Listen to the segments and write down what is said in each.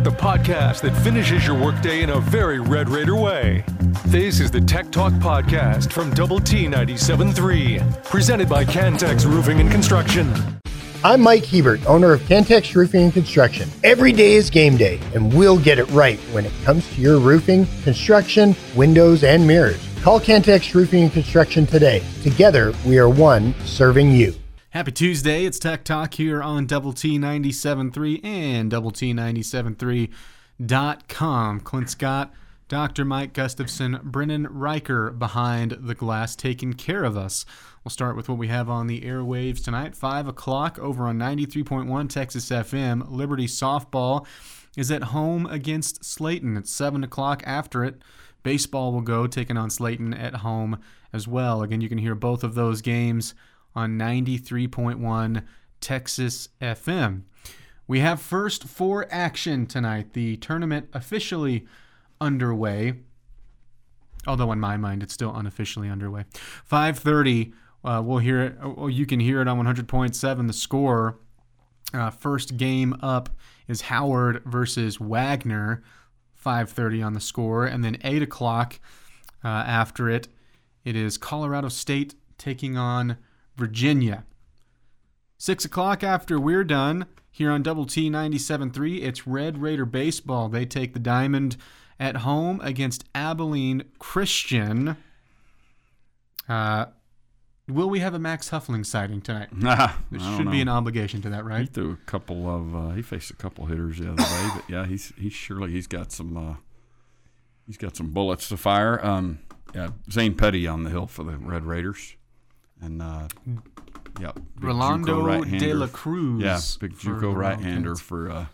the podcast that finishes your workday in a very Red Raider way. This is the Tech Talk Podcast from Double T 97.3, presented by Cantex Roofing and Construction. I'm Mike Hebert, owner of Cantex Roofing and Construction. Every day is game day, and we'll get it right when it comes to your roofing, construction, windows, and mirrors. Call Cantex Roofing and Construction today. Together, we are one serving you. Happy Tuesday. It's Tech Talk here on Double T 97.3 and Double T 97.3.com. Clint Scott, Dr. Mike Gustafson, Brennan Riker behind the glass taking care of us. We'll start with what we have on the airwaves tonight. 5 o'clock over on 93.1 Texas FM. Liberty softball is at home against Slayton. It's 7 o'clock after it. Baseball will go, taking on Slayton at home as well. Again, you can hear both of those games on 93.1 Texas FM. We have First Four action tonight. The tournament officially underway, although in my mind it's still unofficially underway. 5:30, we'll hear it. You can hear it on 100.7. The score. First game up is Howard versus Wagner. 5:30 on the score, and then 8 o'clock after it is Colorado State taking on Virginia. 6 o'clock after we're done here on Double T 97.3, it's Red Raider baseball. They take the Diamond at home against Abilene Christian. Will we have a Max Huffling sighting tonight? There should be an obligation to that, right? He threw a couple of he faced a couple hitters the other day, but yeah, he's got some bullets to fire. Zane Petty on the hill for the Red Raiders. And Rolando De La Cruz. Yeah, big JUCO right-hander for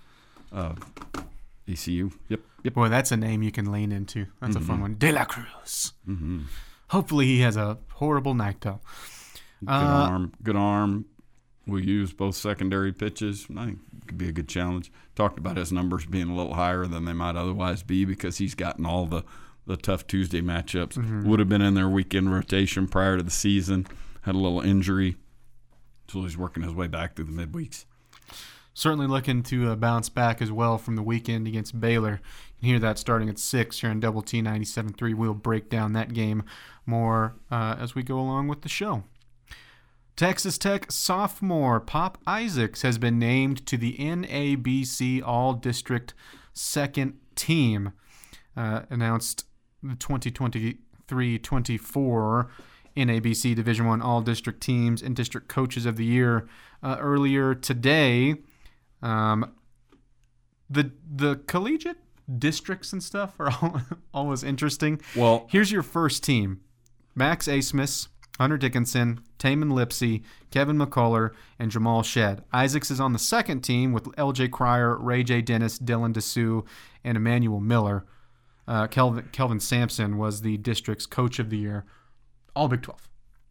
ECU. Yep. Boy, that's a name you can lean into. That's a fun one. De La Cruz. Mm-hmm. Hopefully he has a horrible night, though. Good arm. We'll use both secondary pitches. I think it could be a good challenge. Talked about his numbers being a little higher than they might otherwise be because he's gotten all the tough Tuesday matchups. Mm-hmm. Would have been in their weekend rotation prior to the season. Had a little injury, so he's working his way back through the midweeks. Certainly looking to bounce back as well from the weekend against Baylor. You can hear that starting at 6 here on Double T 97.3. We'll break down that game more as we go along with the show. Texas Tech sophomore Pop Isaacs has been named to the NABC All-District Second Team. Announced the 2023-24 NABC Division I All-District Teams and District Coaches of the Year earlier today. The collegiate districts and stuff are always interesting. Well, here's your first team: Max Asmus, Hunter Dickinson, Taman Lipsey, Kevin McCullough, and Jamal Shedd. Isaacs is on the second team with L.J. Cryer, Ray J. Dennis, Dylan DeSue, and Emmanuel Miller. Kelvin Sampson was the district's Coach of the Year. All Big 12.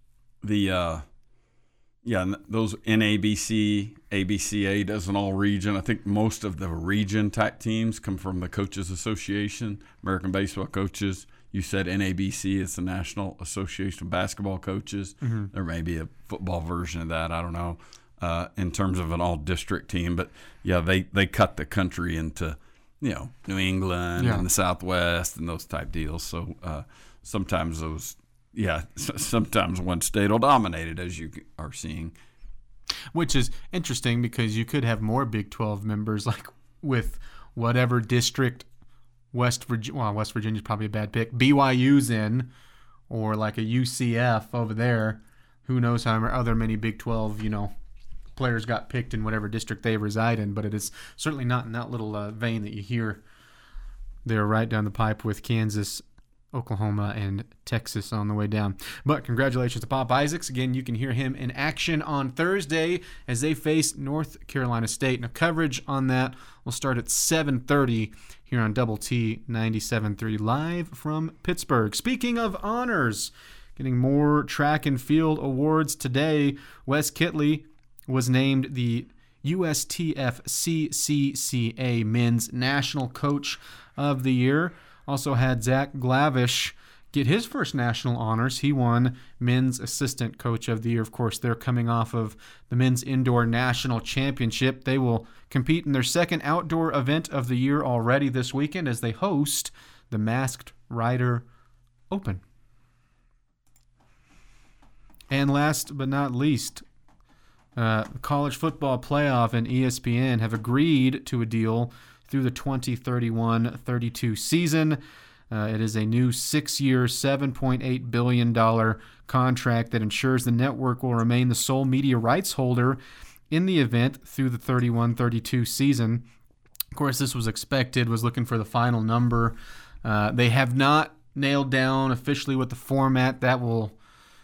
Those NABC, ABCA does an all-region. I think most of the region-type teams come from the Coaches Association, American Baseball Coaches. You said NABC is the National Association of Basketball Coaches. Mm-hmm. There may be a football version of that. I don't know in terms of an all-district team. But, yeah, they cut the country into, New England and the Southwest and those type deals. So sometimes sometimes one state will dominate it, as you are seeing. Which is interesting because you could have more Big 12 members, like with whatever district West Virginia's probably a bad pick, BYU's in, or like a UCF over there. Who knows how other many Big 12, players got picked in whatever district they reside in, but it is certainly not in that little vein that you hear there right down the pipe with Kansas, Oklahoma, and Texas on the way down. But congratulations to Pop Isaacs. Again, you can hear him in action on Thursday as they face North Carolina State. Now, coverage on that will start at 7:30 here on Double T 97.3 live from Pittsburgh. Speaking of honors, getting more track and field awards today, Wes Kitley was named the USTF CCCA Men's National Coach of the Year. Also had Zach Glavish get his first national honors. He won Men's Assistant Coach of the Year. Of course, they're coming off of the Men's Indoor National Championship. They will compete in their second outdoor event of the year already this weekend as they host the Masked Rider Open. And last but not least, the College Football Playoff and ESPN have agreed to a deal through the 2031-32 season. It is a new 6-year, $7.8 billion contract that ensures the network will remain the sole media rights holder in the event through the 31-32 season. Of course, this was expected, was looking for the final number. They have not nailed down officially what the format that will,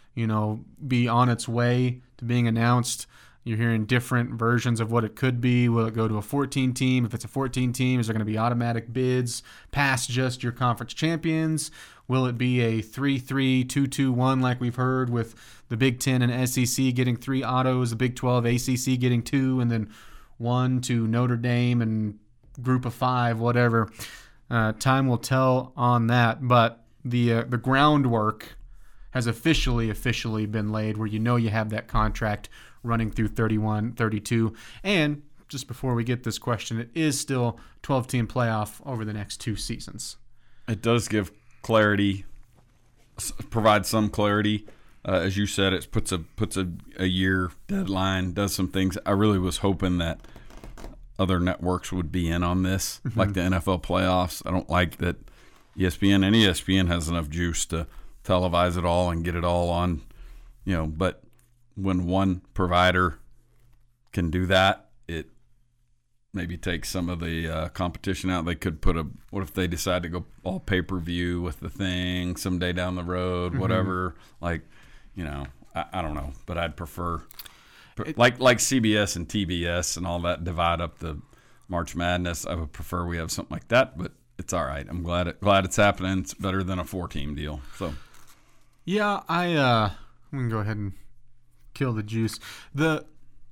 be on its way to being announced. You're hearing different versions of what it could be. Will it go to a 14 team? If it's a 14 team, is there going to be automatic bids past just your conference champions? Will it be a 3-3, 2-2-1 like we've heard with the Big Ten and SEC getting 3 autos, the Big 12, ACC getting 2, and then 1 to Notre Dame and group of 5, whatever. Time will tell on that, but the groundwork has officially been laid where you have that contract running through 31-32. And just before we get this question, it is still 12-team playoff over the next 2 seasons. It does give clarity, provides some clarity. As you said, it puts a year deadline, does some things. I really was hoping that other networks would be in on this, like the NFL playoffs. I don't like that ESPN has enough juice to televise it all and get it all on, but when one provider can do that, it maybe takes some of the competition out. They could what if they decide to go all pay-per-view with the thing someday down the road, whatever, I don't know, but I'd prefer, like CBS and TBS and all that, divide up the March Madness. I would prefer we have something like that, but it's all right. I'm glad it's happening. It's better than a 4-team deal. So, yeah, I'm gonna go ahead and kill the juice. The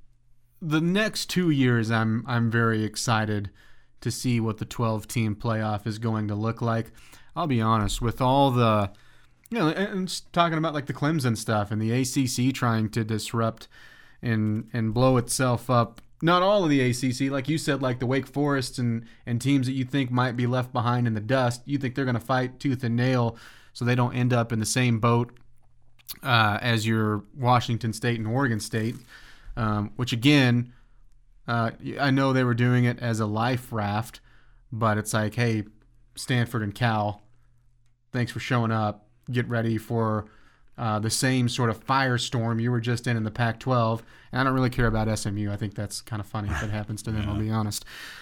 next 2 years, I'm very excited to see what the 12-team playoff is going to look like. I'll be honest, with all the, and just talking about like the Clemson stuff and the ACC trying to disrupt and blow itself up. Not all of the ACC, like you said, like the Wake Forests and teams that you think might be left behind in the dust. You think they're going to fight tooth and nail so they don't end up in the same boat as your Washington State and Oregon State, which again, I know they were doing it as a life raft, but it's like, hey, Stanford and Cal, thanks for showing up. Get ready for the same sort of firestorm you were just in the Pac-12. And I don't really care about SMU. I think that's kind of funny if it happens to them, I'll be honest.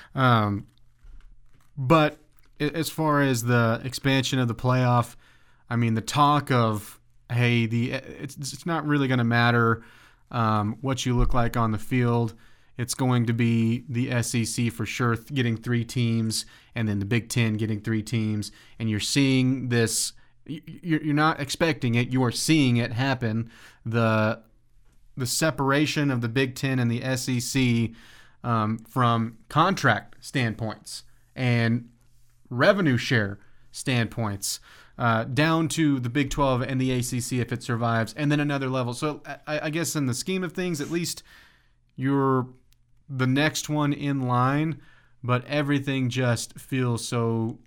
But as far as the expansion of the playoff, I mean, the talk of, hey, it's not really going to matter what you look like on the field. It's going to be the SEC for sure getting 3 teams, and then the Big Ten getting 3 teams. And you're seeing this. You're not expecting it. You are seeing it happen. The separation of the Big Ten and the SEC from contract standpoints and revenue share standpoints down to the Big 12 and the ACC if it survives, and then another level. So I guess in the scheme of things, at least you're the next one in line, but everything just feels so,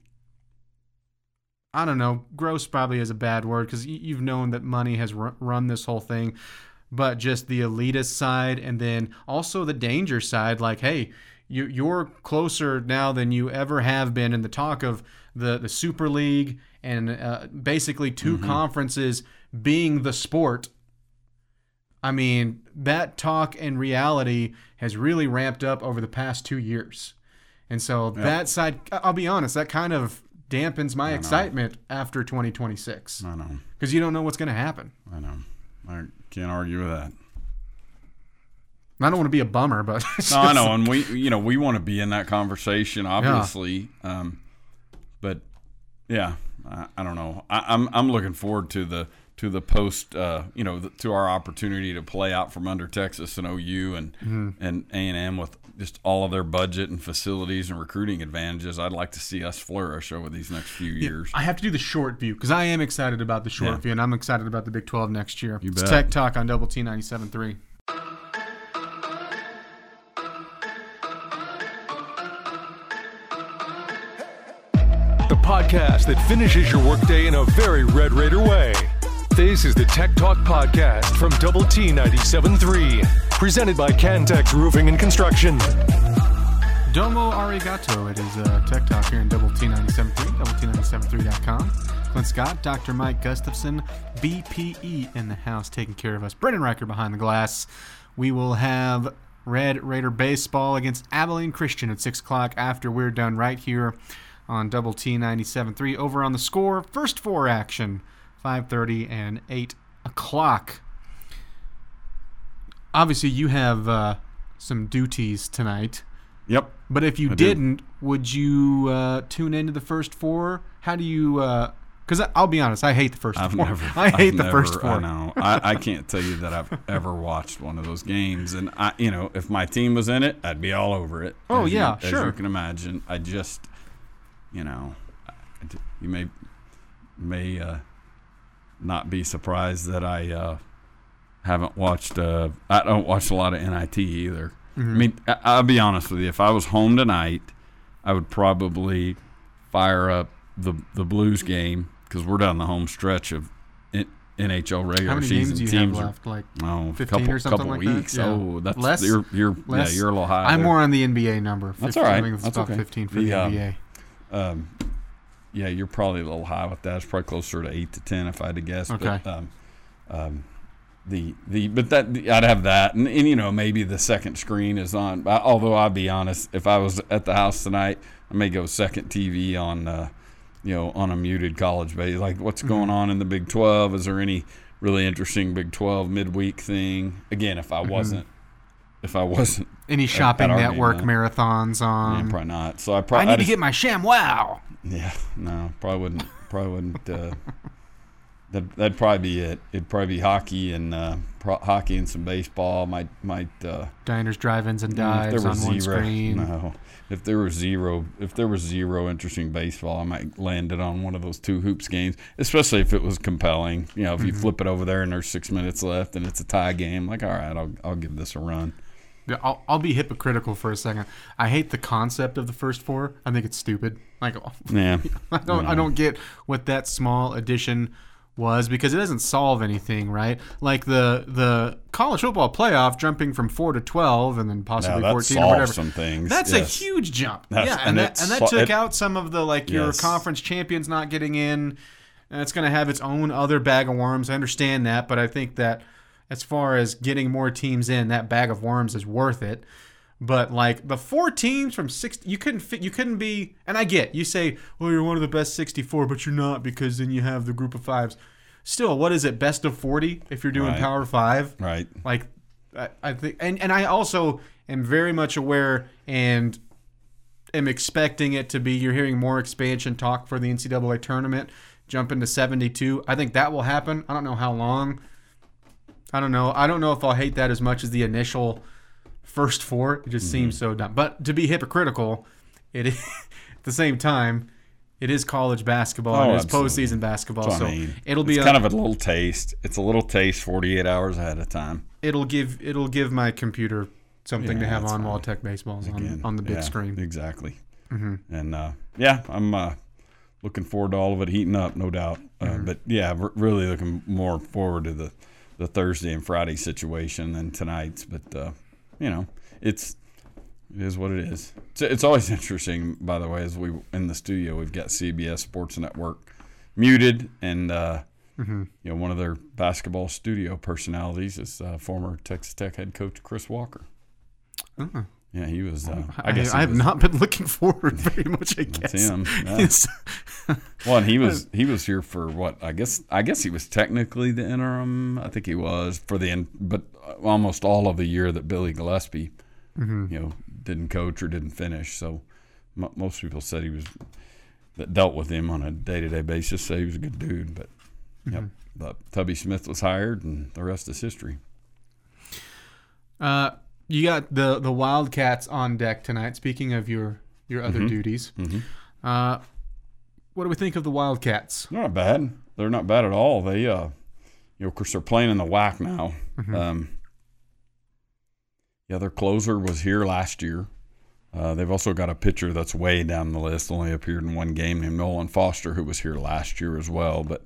I don't know, gross probably is a bad word because you've known that money has run this whole thing, but just the elitist side and then also the danger side, like, hey, you're closer now than you ever have been in the talk of the Super League and basically 2 conferences being the sport. I mean, that talk and reality has really ramped up over the past 2 years. And so that side, I'll be honest, that kind of dampens my excitement after 2026. I know. Because you don't know what's going to happen. I know. I can't argue with that. I don't want to be a bummer, but no, I know, and we want to be in that conversation, obviously. Yeah. But yeah, I don't know. I'm looking forward to the to the post, to our opportunity to play out from under Texas and OU and A&M with just all of their budget and facilities and recruiting advantages. I'd like to see us flourish over these next few years. I have to do the short view because I am excited about the short view, and I'm excited about the Big 12 next year. You It's bet. Tech Talk on Double T 97.3. The podcast that finishes your workday in a very Red Raider way. This is the Tech Talk Podcast from Double T 97.3, presented by Cantex Roofing and Construction. Domo arigato. It is Tech Talk here in Double T 97.3, doublet97.3.com. Clint Scott, Dr. Mike Gustafson, BPE in the house taking care of us. Brendan Riker behind the glass. We will have Red Raider baseball against Abilene Christian at 6 o'clock after we're done right here on Double T 97.3. Over on the Score, first four action, 5:30 and 8 o'clock. Obviously, you have some duties tonight. Yep. But if you didn't, would you tune into the first four? How do you because I'll be honest, I hate the first four. I hate the first four. I know. I can't tell you that I've ever watched one of those games. And, if my team was in it, I'd be all over it. Oh, As sure. you can imagine. I just, you may not be surprised that I haven't watched I don't watch a lot of NIT either. I mean, I'll be honest with you. If I was home tonight, I would probably fire up the Blues game because we're down the home stretch of NHL regular How many season. games do you Teams have left? Like are, 15 or something couple like weeks. that? Yeah. Oh, that's Less? you're Less? you're a little high. I'm there. more on the NBA number. 15, That's all right. I think it's That's about okay. 15 for the NBA. Yeah, you're probably a little high with that. It's probably closer to 8 to 10 if I had to guess. Okay. But, I'd have that, and maybe the second screen is on. Although I'll be honest, if I was at the house tonight, I may go second TV on, on a muted college base. Like what's going on in the Big 12? Is there any really interesting Big 12 midweek thing? Again, if I wasn't Any shopping at our network game, marathons on? yeah, probably not. So I need to get my ShamWow. Yeah, no, probably wouldn't. That'd probably be it. It'd probably be hockey and hockey and some baseball. Might Diners, drive-ins, and dives on one screen. No, if there was zero interesting baseball, I might land it on one of those two hoops games. Especially if it was compelling. If you flip it over there and there's 6 minutes left and it's a tie game, like all right, I'll give this a run. Yeah, I'll be hypocritical for a second. I hate the concept of the first four. I think it's stupid. Like, Yeah, I don't get what that small addition was because it doesn't solve anything, right? Like the college football playoff jumping from 4 to 12 and then possibly that 14 or whatever. solves some things. That's yes. a huge jump. And that took out some of the your Yes. conference champions not getting in. And it's going to have its own other bag of worms. I understand that, but I think that as far as getting more teams in, that bag of worms is worth it. But like the 4 teams from 60, you couldn't be. And I get you say, well, you're one of the best 64, but you're not because then you have the group of 5s. Still, what is it? Best of 40 if you're doing Right. Power 5, Right. Like I think, and I also am very much aware and am expecting it to be. You're hearing more expansion talk for the NCAA tournament, jumping to 72. I think that will happen. I don't know how long. I don't know. I don't know if I'll hate that as much as the initial first 4. It just seems so dumb. But to be hypocritical, it is at the same time, it is college basketball. Oh, and it's absolutely. postseason basketball. That's So what I mean. it'll be it's kind of a little taste. It's a little taste 48 hours ahead of time. It'll give my computer something to Yeah, have that's on fine. while Tech Baseball's Again, on the big yeah, screen. Exactly. And I'm looking forward to all of it heating up, no doubt. But yeah, really looking more forward to the Thursday and Friday situation than tonight's. But it is what it is. It's always interesting, by the way, as we in the studio, we've got CBS Sports Network muted, and one of their basketball studio personalities is former Texas Tech head coach Chris Walker. Uh-huh. Yeah, he was. I have not been looking forward very much. I guess That's him. Yeah. Well, and he was here for what? I guess he was technically the interim. I think he was for the end, but almost all of the year that Billy Gillespie, didn't coach or didn't finish. So most people said that dealt with him on a day-to-day basis say he was a good dude. But But Tubby Smith was hired, and the rest is history. You got the Wildcats on deck tonight. Speaking of your other duties, what do we think of the Wildcats? They're not bad. They're not bad at all. They, of course, they're playing in the WAC now. Their closer was here last year. They've also got a pitcher that's way down the list, only appeared in one game, named Nolan Foster, who was here last year as well. But,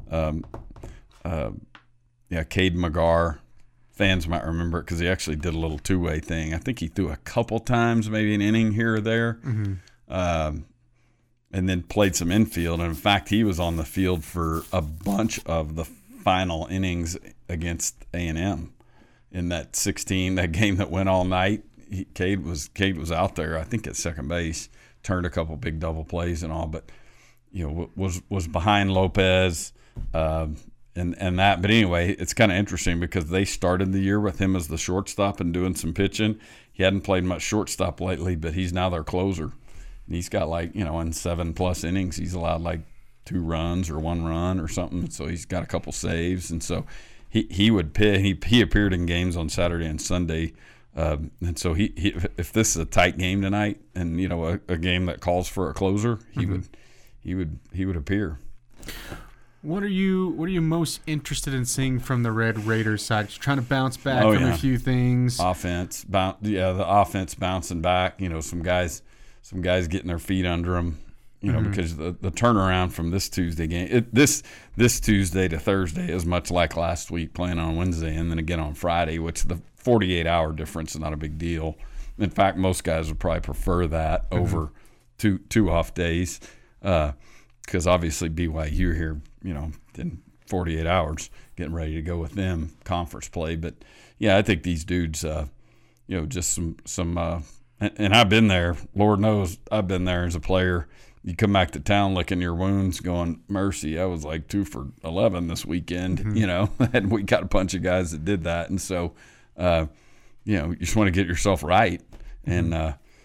Cade McGar, fans might remember it because he actually did a little two-way thing. I think he threw a couple times, maybe an inning here or there, and then played some infield. And, in fact, he was on the field for a bunch of the final innings against A&M in that game that went all night. Cade was out there, I think, at second base, turned a couple big double plays and all, but was behind Lopez and that. But anyway, it's kind of interesting because they started the year with him as the shortstop and doing some pitching. He hadn't played much shortstop lately, but he's now their closer. And he's got in 7+ innings, he's allowed 2 runs or 1 run or something. So he's got a couple saves, and so he would pitch. He appeared in games on Saturday and Sunday. And so he if this is a tight game tonight, and a game that calls for a closer, he would appear. What are you most interested in seeing from the Red Raiders side? Just trying to bounce back from a few things. Offense, the offense bouncing back. Some guys getting their feet under them. Because the turnaround from this Tuesday game, this Tuesday to Thursday is much like last week, playing on Wednesday and then again on Friday, which the 48-hour difference is not a big deal. In fact, most guys would probably prefer that over two off days, because obviously BYU here, in 48 hours, getting ready to go with them conference play. But yeah, I think these dudes, just some, and I've been there. Lord knows I've been there as a player. You come back to town licking your wounds going, mercy, I was 2 for 11 this weekend, and we got a bunch of guys that did that. And so, you just want to get yourself right. And,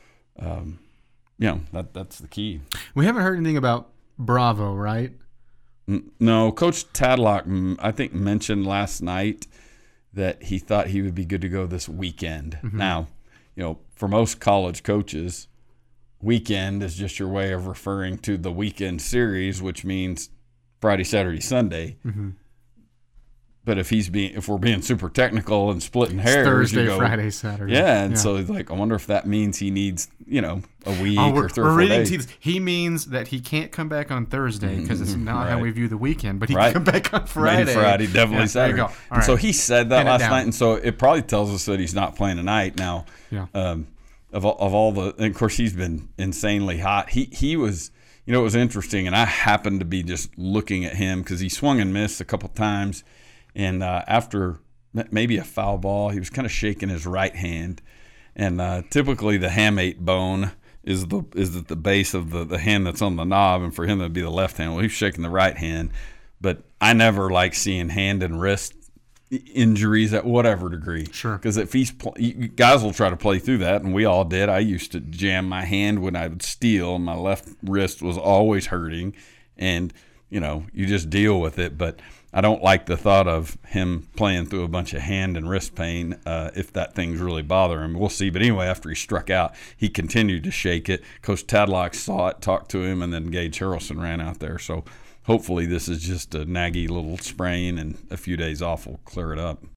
that's the key. We haven't heard anything about Bravo, right? No, Coach Tadlock, I think, mentioned last night that he thought he would be good to go this weekend. Now, for most college coaches, weekend is just your way of referring to the weekend series, which means Friday, Saturday, Sunday. But if we're being super technical and splitting hairs, Thursday, Friday, Saturday. Yeah, and so I wonder if that means he needs, a week or 3 or 4 days. He means that he can't come back on Thursday because it's not how we view the weekend, but he can come back on Friday. Maybe Friday, definitely Saturday. There you go. Right. So he said that last night, and so it probably tells us that he's not playing tonight. Now, of all the, and of course he's been insanely hot. He was, it was interesting, and I happened to be just looking at him because he swung and missed a couple times. And after maybe a foul ball, he was kind of shaking his right hand. And typically the hamate bone is at the base of the hand that's on the knob, and for him it would be the left hand. Well, he's shaking the right hand. But I never like seeing hand and wrist injuries at whatever degree. Sure. Because if guys will try to play through that, and we all did. I used to jam my hand when I would steal, and my left wrist was always hurting. And, you just deal with it. But I don't like the thought of him playing through a bunch of hand and wrist pain if that thing's really bothering him. We'll see. But anyway, after he struck out, he continued to shake it. Coach Tadlock saw it, talked to him, and then Gage Harrelson ran out there. So hopefully this is just a naggy little sprain, and a few days off will clear it up.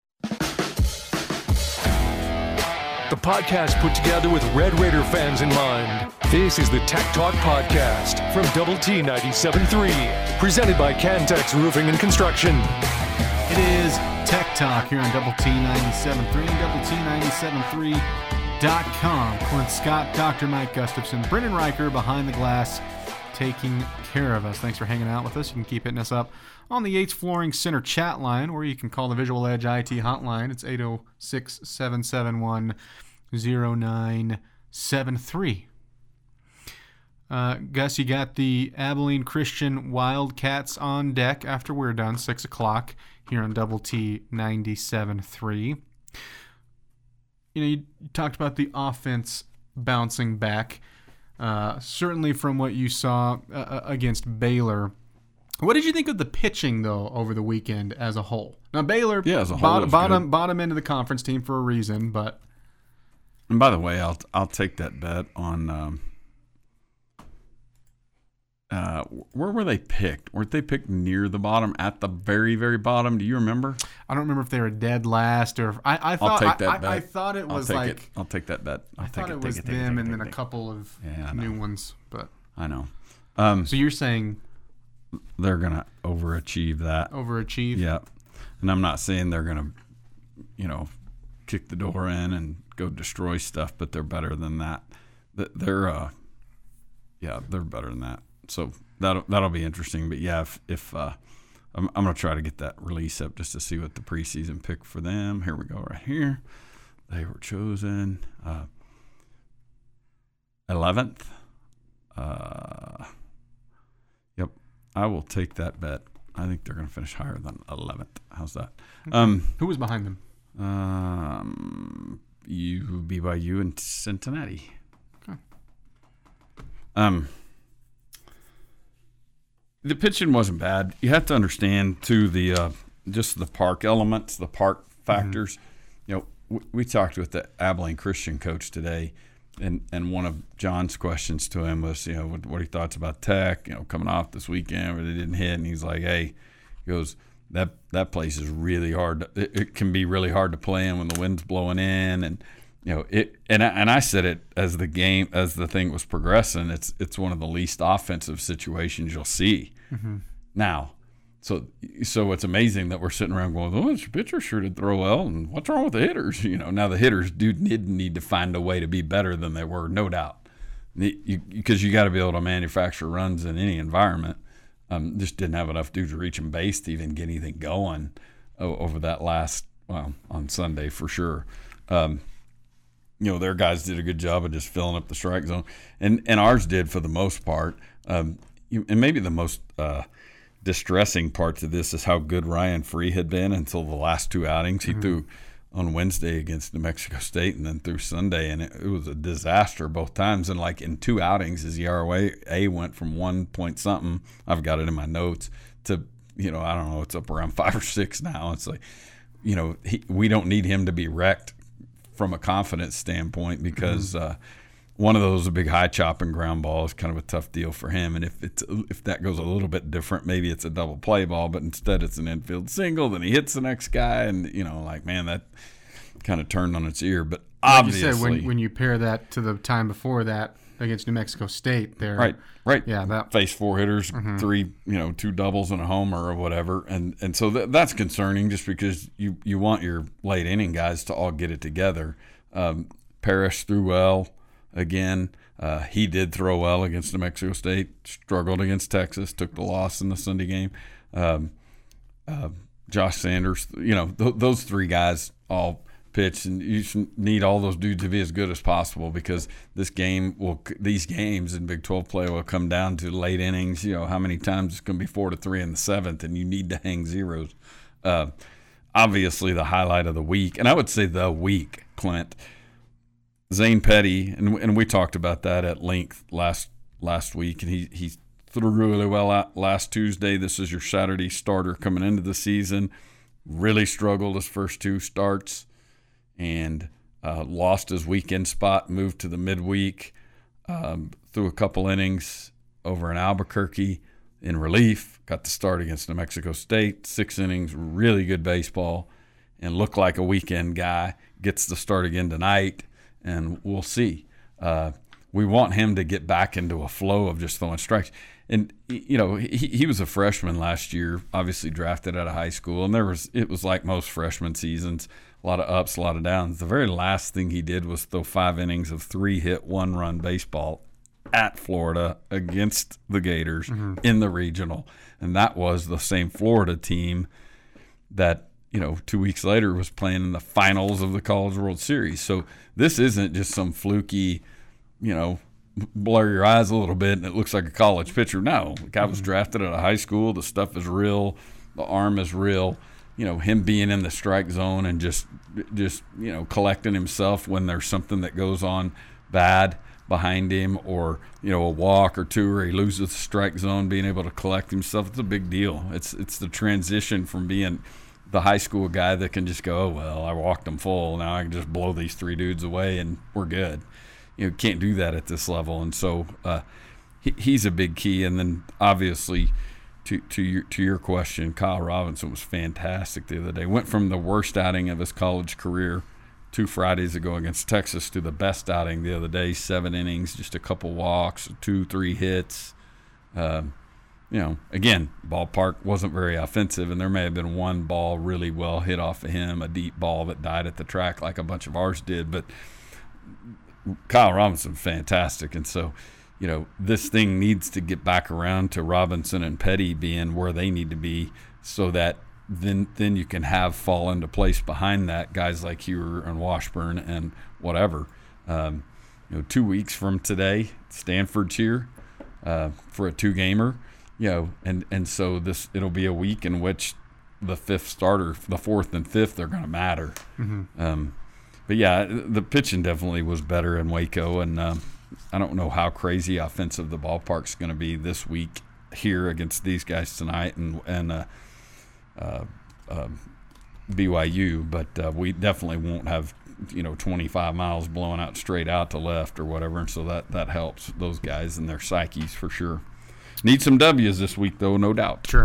The podcast put together with Red Raider fans in mind. This is the Tech Talk Podcast from Double T 97.3, presented by Cantex Roofing and Construction. It is Tech Talk here on Double T 97.3 and DoubleT973.com. Clint Scott, Dr. Mike Gustafson, Brennan Riker behind the glass, taking care of us. Thanks for hanging out with us. You can keep hitting us up on the Yates Flooring Center chat line, or you can call the Visual Edge IT hotline. It's 806-771-0973. Gus, you got the Abilene Christian Wildcats on deck after we're done, 6 o'clock here on Double T 97.3. You talked about the offense bouncing back. Certainly from what you saw against Baylor, What did you think of the pitching, though, over the weekend as a whole? Now, Baylor, as a whole, bottom end of the conference team for a reason, but... And by the way, I'll take that bet on where were they picked? Weren't they picked near the bottom, at the very, very bottom? Do you remember? I don't remember if they were dead last or... I thought, I'll take that bet. I thought it was like... I'll take that bet. I thought it was them and then a couple of new ones, but... I know. So you're saying... They're going to overachieve that. Overachieve? Yeah. And I'm not saying they're going to, kick the door in and go destroy stuff, but they're better than that. They're better than that. So that'll be interesting. But yeah, if I'm going to try to get that release up just to see what the preseason pick for them. Here we go, right here. They were chosen 11th. Yep, I will take that bet. I think they're going to finish higher than 11th. How's that? Who was behind them? BYU and Cincinnati. Okay. The pitching wasn't bad. You have to understand too the just the park elements, the park factors. We talked with the Abilene Christian coach today, and one of John's questions to him was, what he thoughts about Tech, coming off this weekend where they didn't hit, and he's like, hey, he goes, that place is really hard. It can be really hard to play in when the wind's blowing in, and and I said it as the thing was progressing. It's one of the least offensive situations you'll see now. So it's amazing that we're sitting around going, oh, this pitcher sure did throw well, and what's wrong with the hitters? Now the hitters do need to find a way to be better than they were, no doubt, because you got to be able to manufacture runs in any environment. Just didn't have enough dudes reaching base to even get anything going over that on Sunday for sure. Their guys did a good job of just filling up the strike zone, and ours did for the most part. And maybe the most distressing part to this is how good Ryan Free had been until the last two outings. He threw on Wednesday against New Mexico State and then threw Sunday, and it was a disaster both times. And like in two outings, his ERA went from 1 point something, I've got it in my notes, to I don't know, it's up around 5 or 6 now. It's like we don't need him to be wrecked from a confidence standpoint, because one of those is a big high chopping ground ball is kind of a tough deal for him. And if that goes a little bit different, maybe it's a double play ball, but instead it's an infield single, then he hits the next guy, and man, that kind of turned on its ear. But obviously, like you said, when you pair that to the time before that against New Mexico State, there, right, yeah, that faced 4 hitters, 3, 2 doubles and a homer or whatever, and so that's concerning, just because you want your late inning guys to all get it together. Parrish threw well again. He did throw well against New Mexico State. Struggled against Texas. Took the loss in the Sunday game. Josh Sanders. Those 3 guys all pitch, and you need all those dudes to be as good as possible, because these games in Big 12 play will come down to late innings. How many times it's going to be 4-3 in the 7th, and you need to hang zeros. Obviously, the highlight of the week, and I would say the week, Clint, Zane Petty, and we talked about that at length last week, and he threw really well out last Tuesday. This is your Saturday starter coming into the season. Really struggled his first 2 starts, and lost his weekend spot, moved to the midweek, threw a couple innings over in Albuquerque in relief, got the start against New Mexico State, 6 innings, really good baseball, and looked like a weekend guy. Gets the start again tonight, and we'll see. We want him to get back into a flow of just throwing strikes. And, he was a freshman last year, obviously drafted out of high school, and it was like most freshman seasons, a lot of ups, a lot of downs. The very last thing he did was throw 5 innings of 3-hit, 1-run baseball at Florida against the Gators in the regional. And that was the same Florida team that, 2 weeks later was playing in the finals of the College World Series. So this isn't just some fluky, blur your eyes a little bit and it looks like a college pitcher. No, the guy was drafted out of high school. The stuff is real. The arm is real. Him being in the strike zone and just collecting himself when there's something that goes on bad behind him, or a walk or two, or he loses the strike zone, being able to collect himself. It's a big deal. It's the transition from being the high school guy that can just go, oh, well, I walked them full, now I can just blow these 3 dudes away and we're good. Can't do that at this level. And so he's a big key. And then obviously to your question, Kyle Robinson was fantastic the other day. Went from the worst outing of his college career 2 Fridays ago against Texas to the best outing the other day. 7 innings, just a couple walks, 2-3 hits. Again, ballpark wasn't very offensive, and there may have been one ball really well hit off of him, a deep ball that died at the track like a bunch of ours did. But Kyle Robinson, fantastic. And so, this thing needs to get back around to Robinson and Petty being where they need to be, so that then you can have fall into place behind that guys like Hewer and Washburn and whatever. 2 weeks from today, Stanford's here for a 2-gamer, and so it'll be a week in which the 5th starter, the 4th and 5th, are going to matter. Mm-hmm. But yeah, the pitching definitely was better in Waco, and I don't know how crazy offensive the ballpark's going to be this week here against these guys tonight and BYU, but we definitely won't have 25 miles blowing out straight out to left or whatever, and so that helps those guys and their psyches for sure. Need some W's this week though, no doubt. Sure.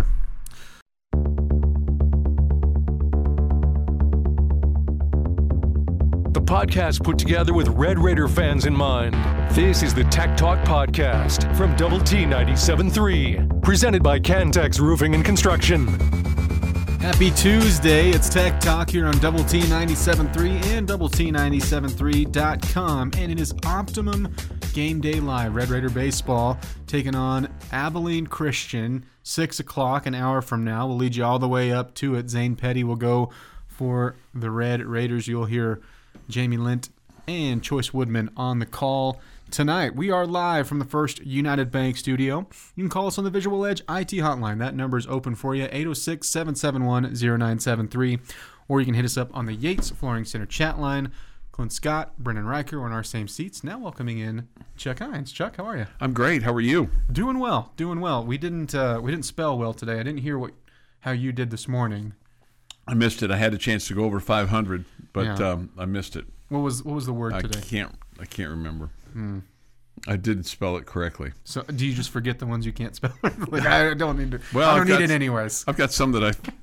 Podcast put together with Red Raider fans in mind. This is the Tech Talk Podcast from Double T 97.3, presented by Cantex Roofing and Construction. Happy Tuesday. It's Tech Talk here on Double T 97.3 and Double T 97.3.com, and it is Optimum Game Day Live. Red Raider Baseball taking on Abilene Christian, 6 o'clock, an hour from now. We'll lead you all the way up to it. Zane Petty will go for the Red Raiders. You'll hear Jamie Lint and Choice Woodman on the call tonight. We are live from the First United Bank studio. You can call us on the Visual Edge IT hotline. That number is open for you, 806-771-0973. Or you can hit us up on the Yates Flooring Center chat line. Clint Scott, Brennan Riker are in our same seats. Now welcoming in Chuck Hines. Chuck, how are you? I'm great. How are you? Doing well. We didn't spell well today. I didn't hear how you did this morning. I missed it. I had a chance to go over 500, but I missed it. What was the word today? I can't remember. I didn't spell it correctly. So do you just forget the ones you can't spell? I don't need to. Well, I don't need it anyways. I've got some that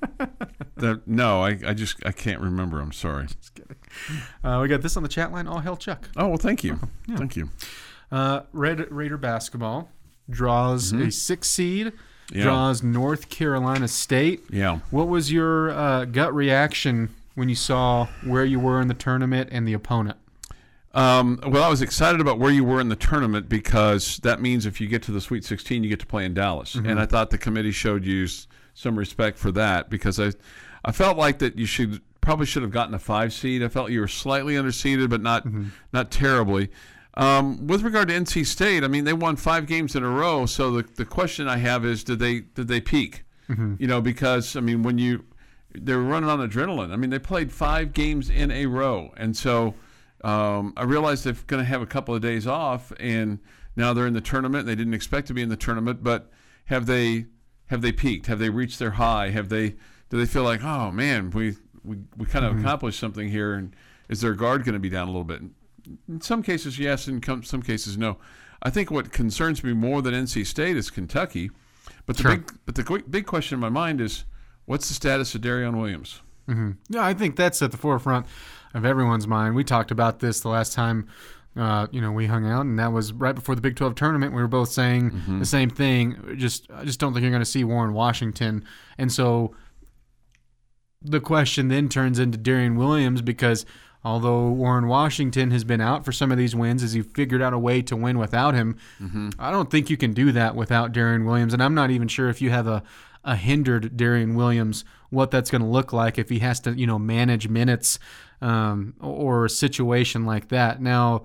I can't remember. I'm sorry. Just kidding. We got this on the chat line. All hail Chuck. Oh, well, thank you. Yeah. Thank you. Red Raider basketball draws a 6 seed. Yeah. Draws North Carolina State. Yeah. What was your gut reaction when you saw where you were in the tournament and the opponent? Well, I was excited about where you were in the tournament because that means if you get to the Sweet 16, you get to play in Dallas. Mm-hmm. And I thought the committee showed you some respect for that because I felt like that you probably should have gotten a 5 seed. I felt you were slightly underseeded, but not terribly. With regard to NC State, I mean, they won 5 games in a row. So the question I have is, did they peak? Mm-hmm. Because I mean, when they were running on adrenaline. I mean, they played 5 games in a row, and so I realized they're going to have a couple of days off, and now they're in the tournament. They didn't expect to be in the tournament, but have they peaked? Have they reached their high? Do they feel like, oh man, we kind of accomplished something here? And is their guard going to be down a little bit? In some cases, yes, and some cases, no. I think what concerns me more than NC State is Kentucky, but the big question in my mind is, what's the status of Darion Williams? Mm-hmm. Yeah, I think that's at the forefront of everyone's mind. We talked about this the last time we hung out, and that was right before the Big 12 tournament. We were both saying the same thing. I just don't think you're going to see Warren Washington, and so the question then turns into Darion Williams because although Warren Washington has been out for some of these wins as he figured out a way to win without him, I don't think you can do that without Darion Williams. And I'm not even sure if you have a hindered Darion Williams, what that's going to look like if he has to, manage minutes or a situation like that. Now,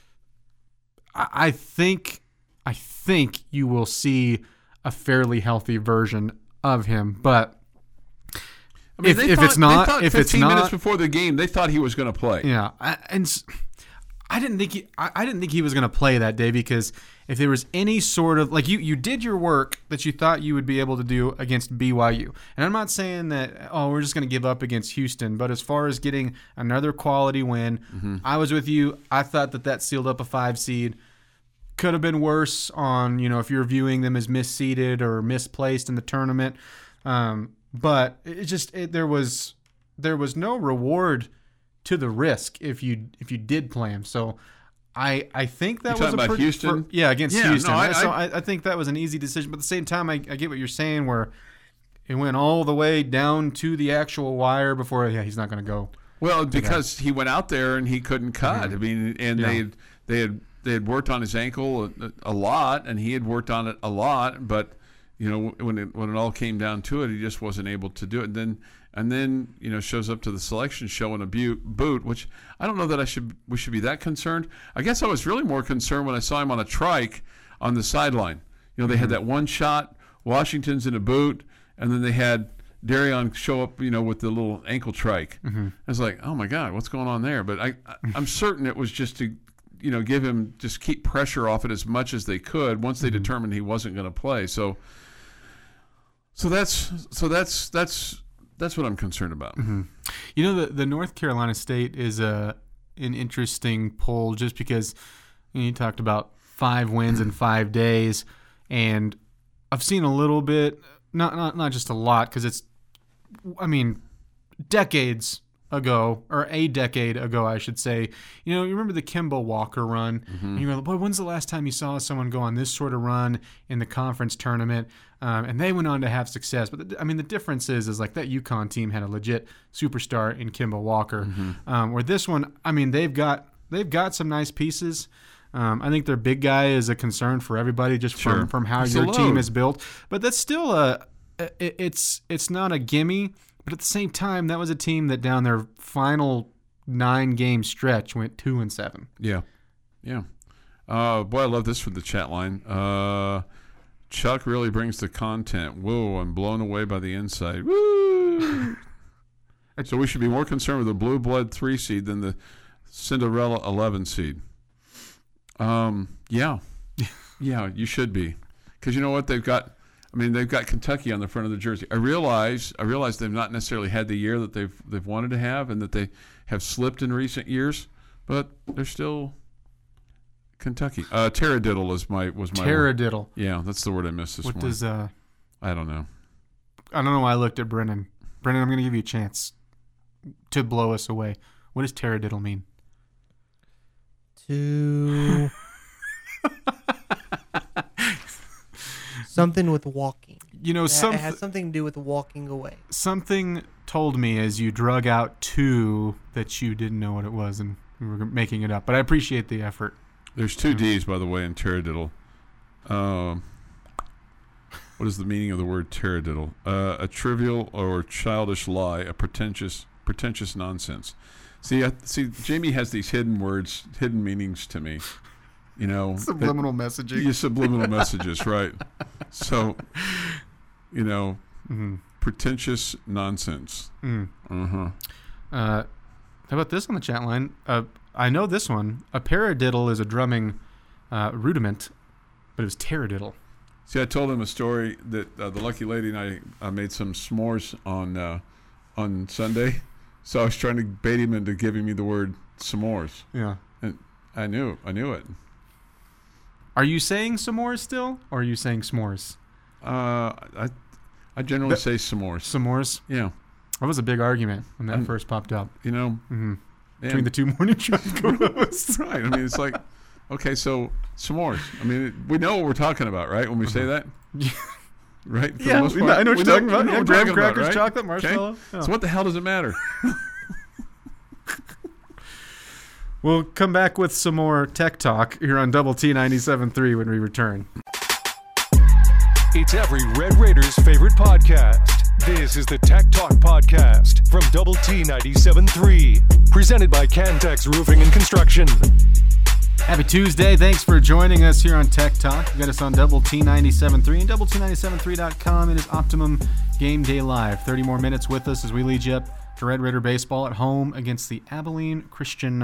I think you will see a fairly healthy version of him, but I mean, if it's not 15 minutes before the game, they thought he was going to play. Yeah, and I didn't think he was going to play that day, because if there was any sort of like you did your work that you thought you would be able to do against BYU, and I'm not saying that we're just going to give up against Houston, but as far as getting another quality win, I was with you. I thought that sealed up a 5 seed. Could have been worse on if you're viewing them as misseeded or misplaced in the tournament, but there was no reward to the risk if you did play him. So I think that was about Houston. Against Houston. No, I think that was an easy decision. But at the same time, I get what you're saying, where it went all the way down to the actual wire before. Yeah, he's not going to go. Well, because he went out there and he couldn't cut. I mean, and they had worked on his ankle a lot, and he had worked on it a lot. But when it all came down to it, he just wasn't able to do it. And then shows up to the selection show in a boot, which I don't know that we should be that concerned. I guess I was really more concerned when I saw him on a trike on the sideline. They had that one shot, Washington's in a boot, and then they had Darion show up, with the little ankle trike. I was like, oh my God, what's going on there? But I'm certain it was just to give him, just keep pressure off it as much as they could once they determined he wasn't going to play. So that's what I'm concerned about. The North Carolina State is an interesting poll, just because you talked about 5 wins in 5 days, and I've seen a little bit, not just a lot, because it's, decades ago, or a decade ago, I should say. You remember the Kemba Walker run, and you go, boy, when's the last time you saw someone go on this sort of run in the conference tournament? And they went on to have success. But the difference is like that UConn team had a legit superstar in Kemba Walker. Where this one, they've got some nice pieces. I think their big guy is a concern for everybody, just from how your team is built. But that's still it's not a gimme. But at the same time, that was a team that down their final 9-game stretch went 2-7. Yeah. Boy, I love this from the chat line. Chuck really brings the content. Whoa, I'm blown away by the insight. Woo! So we should be more concerned with the blue blood 3 seed than the Cinderella 11 seed. Yeah, you should be, because you know what they've got. They've got Kentucky on the front of the jersey. I realize they've not necessarily had the year that they've wanted to have, and that they have slipped in recent years, but they're still Kentucky. Taradiddle was my Taradiddle. Word. Yeah, that's the word I missed this morning. What does I don't know. I don't know why I looked at Brennan. Brennan, I'm going to give you a chance to blow us away. What does taradiddle mean? To something with walking. It has something to do with walking away. Something told me as you drug out 2 that you didn't know what it was, and we were making it up. But I appreciate the effort. There's 2 D's, by the way, in taradiddle. What is the meaning of the word taradiddle? A trivial or childish lie, a pretentious nonsense. See, Jamie has these hidden words, hidden meanings to me. Subliminal messaging. Yeah, subliminal messages, right? So, pretentious nonsense. How about this on the chat line? I know this one. A paradiddle is a drumming rudiment, but it was taradiddle. See, I told him a story that the lucky lady and I made some s'mores on Sunday. So I was trying to bait him into giving me the word s'mores. Yeah. And I knew it. Are you saying s'mores still, or are you saying s'mores? I generally say s'mores. S'mores? Yeah. That was a big argument when that first popped up. Between the 2 morning show co-hosts. Right. It's like, okay, so s'mores. We know what we're talking about, right? When we say that? Yeah. Right? For yeah, the most part, I know what you're talking about. Yeah, graham crackers, right? chocolate, marshmallow. Okay? Yeah. So what the hell does it matter? We'll come back with some more tech talk here on Double T 97.3 when we return. It's every Red Raiders' favorite podcast. This is the Tech Talk Podcast from Double T 97.3, presented by Cantex Roofing and Construction. Happy Tuesday. Thanks for joining us here on Tech Talk. You got us on Double T 97.3 and DoubleT973.com. It is Optimum Game Day Live. 30 more minutes with us as we lead you up to Red Raider baseball at home against the Abilene Christian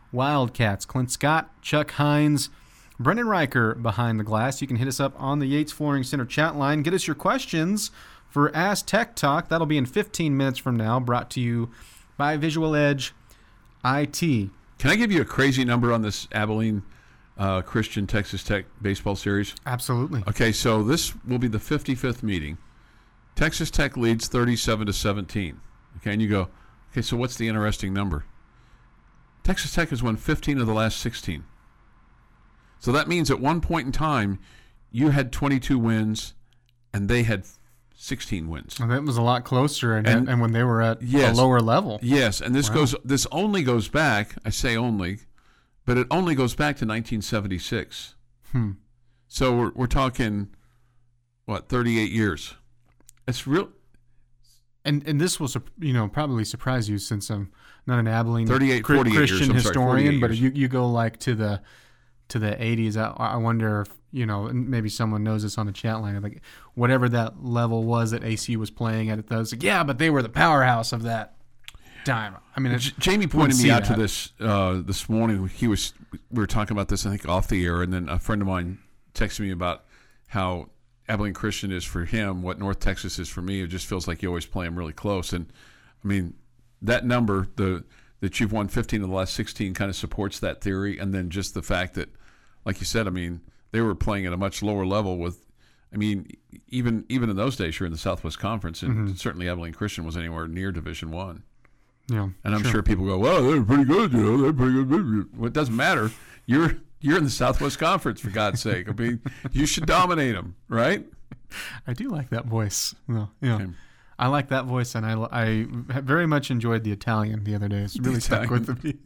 Wildcats. Clint Scott, Chuck Hines, Brendan Riker behind the glass. You can hit us up on the Yates Flooring Center chat line. Get us your questions for Ask Tech Talk. That'll be in 15 minutes from now, brought to you by Visual Edge IT. Can I give you a crazy number on this Abilene Christian Texas Tech baseball series? Absolutely. Okay, so this will be the 55th meeting. Texas Tech leads 37-17. Okay, and you go, okay, so what's the interesting number? Texas Tech has won 15 of the last 16. So that means at one point in time, you had 22 wins, and they had 16 wins. Well, that was a lot closer, and when they were at yes, a lower level. Yes, and this only goes back. I say only, but it only goes back to 1976. So we're talking, what, 38 years? It's real. And this will probably surprise you, since I'm not an Abilene 48 Christian years. historian, but years. you go like to the 80s. I wonder if maybe someone knows this on the chat line. Like whatever that level was that AC was playing at, those but they were the powerhouse of that time. I mean, Jamie pointed me out to this this morning. We were talking about this, I think, off the air, and then a friend of mine texted me about how Abilene Christian is for him what North Texas is for me. It just feels like you always play them really close. And I mean, that number, that you've won 15 of the last 16, kind of supports that theory. And then just the fact that, like you said, I mean, they were playing at a much lower level with, I mean, even in those days, you're in the Southwest Conference, and certainly Abilene Christian was anywhere near Division I. Yeah, and I'm sure people go, well, they're pretty good, they're pretty good. Well, it doesn't matter. You're in the Southwest Conference, for God's sake. I mean, you should dominate them, right? I do like that voice. No, yeah. Okay. I like that voice, and I very much enjoyed the Italian the other day. It's really stuck with me.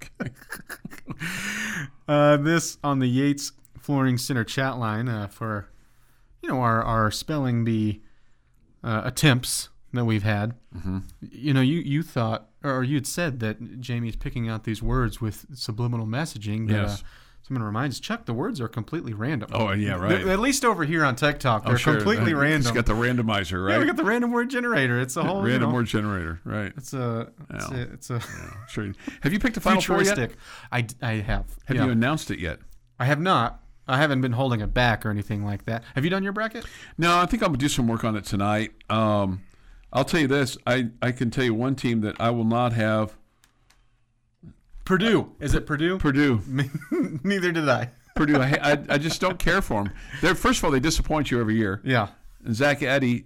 This on the Yates Flooring Center chat line for our spelling bee attempts that we've had. You thought, or you had said that Jamie's picking out these words with subliminal messaging. That, yes. Someone reminds Chuck, the words are completely random. Oh, yeah, right. At least over here on Tech Talk, they're completely random. It's got the randomizer, right? Yeah, we got the random word generator. It's a whole random word generator, right? It's a Sure. Have you picked a Final Four yet? I have. Have you announced it yet? I have not. I haven't been holding it back or anything like that. Have you done your bracket? No, I think I'm gonna do some work on it tonight. I'll tell you this. I can tell you one team that I will not have. Purdue. Is it Purdue? Purdue. Neither did I. Purdue. I just don't care for them. First of all, they disappoint you every year. Yeah. And Zach Edey,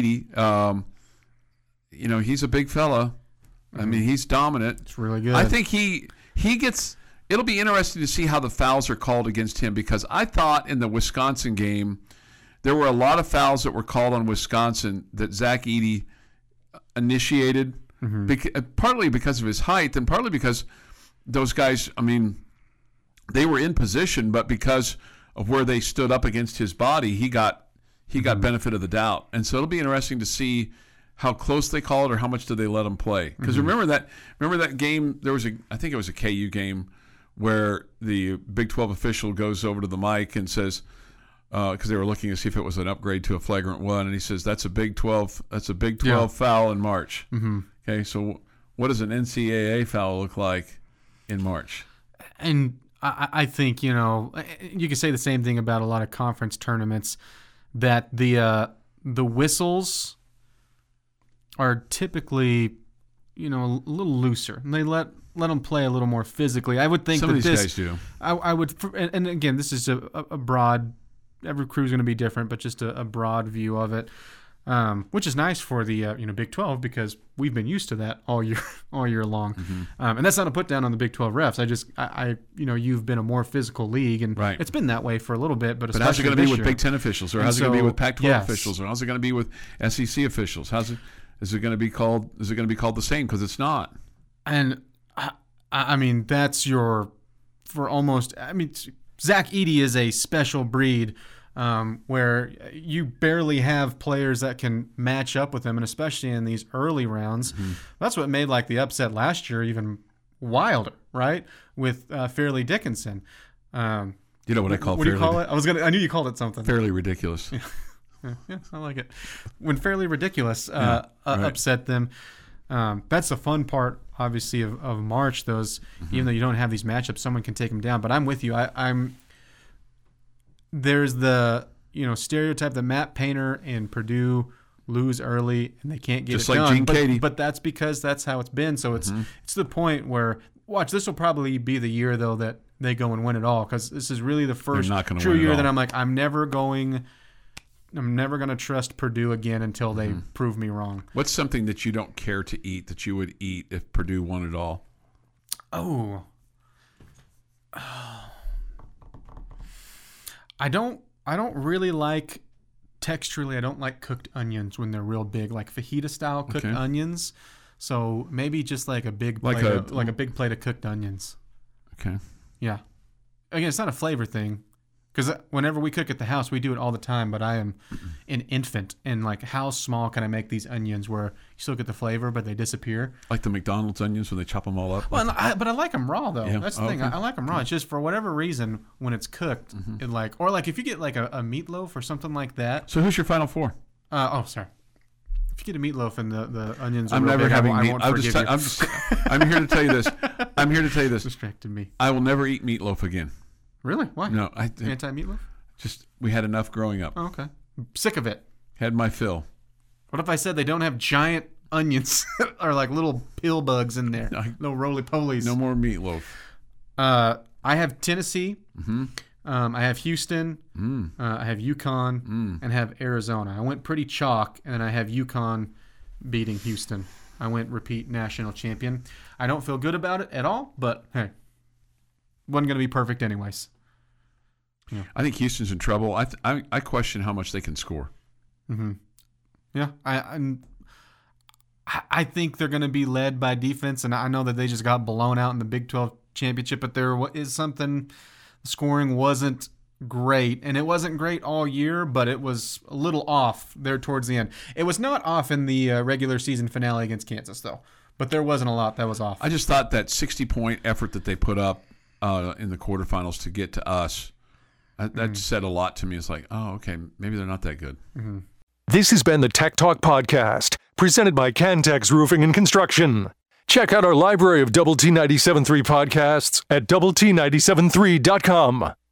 he's a big fella. I mean, he's dominant. It's really good. I think he gets. It'll be interesting to see how the fouls are called against him, because I thought in the Wisconsin game there were a lot of fouls that were called on Wisconsin that Zach Edey initiated, partly because of his height and partly because those guys, I mean, they were in position, but because of where they stood up against his body, he got benefit of the doubt. And so it'll be interesting to see how close they call it or how much do they let him play. Because remember that game, I think it was a KU game where the Big 12 official goes over to the mic and says, because they were looking to see if it was an upgrade to a flagrant one, and he says, that's a Big 12 foul in March. Okay, so what does an NCAA foul look like in March? And I think, you can say the same thing about a lot of conference tournaments, that the whistles are typically, a little looser. And they let them play a little more physically. I would think some of these guys do. I would, and again, this is a broad, every crew is going to be different, but just a broad view of it. Which is nice for the Big 12, because we've been used to that all year long, and that's not a put down on the Big 12 refs. You've been a more physical league, and it's been that way for a little bit. But how's it going to be with Big 10 officials, or how's it going to be with Pac-12 officials, or how's it going to be with SEC officials? Is it going to be called the same? Because it's not. And I mean, that's Zach Edey is a special breed. Where you barely have players that can match up with him, and especially in these early rounds. That's what made the upset last year even wilder, right? With Fairleigh Dickinson. You know what I call? What do you call it? I knew you called it something. Fairly ridiculous. Yeah, I like it. When Fairly Ridiculous upset them. That's the fun part, obviously, of March. Even though you don't have these matchups, someone can take them down. But I'm with you. There's the stereotype that Matt Painter and Purdue lose early and they can't get just it like done. Gene Cady. But that's because that's how it's been. So it's to the point where this will probably be the year though that they go and win it all, because this is really the first true year that I'm like, I'm never going to trust Purdue again until they prove me wrong. What's something that you don't care to eat that you would eat if Purdue won it all? Oh. I don't really like, texturally, I don't like cooked onions when they're real big, like fajita style cooked onions. So maybe just like a big plate a big plate of cooked onions. Okay. Yeah. Again, it's not a flavor thing, because whenever we cook at the house, we do it all the time. But I am an infant, and like, how small can I make these onions where you still get the flavor, but they disappear? Like the McDonald's onions when they chop them all up. Well, but I like them raw though. Yeah. That's the thing. I like them raw. It's just for whatever reason when it's cooked, it or like if you get like a meatloaf or something like that. So who's your Final Four? Sorry. If you get a meatloaf and the onions are I'm real never big, having I meat. won't forgive you. I'm here to tell you this. I'm here to tell you this. Distracted me. I will never eat meatloaf again. Really? Why? No, Anti-meatloaf? Just, we had enough growing up. Oh, okay. Sick of it. Had my fill. What if I said they don't have giant onions or like little pill bugs in there? Little roly-polies. No more meatloaf. I have Tennessee. I have Houston. I have UConn and have Arizona. I went pretty chalk, and I have UConn beating Houston. I went repeat national champion. I don't feel good about it at all, but hey, wasn't going to be perfect anyways. Yeah. I think Houston's in trouble. I question how much they can score. Yeah, I think they're going to be led by defense, and I know that they just got blown out in the Big 12 championship, but there is something. The scoring wasn't great, and it wasn't great all year, but it was a little off there towards the end. It was not off in the regular season finale against Kansas, though, but there wasn't a lot that was off. I just thought that 60-point effort that they put up in the quarterfinals to get to us, that said a lot to me. It's like, oh, okay, maybe they're not that good. This has been the Tech Talk Podcast, presented by Cantex Roofing and Construction. Check out our library of Double T 97.3 podcasts at doublet97.3.com.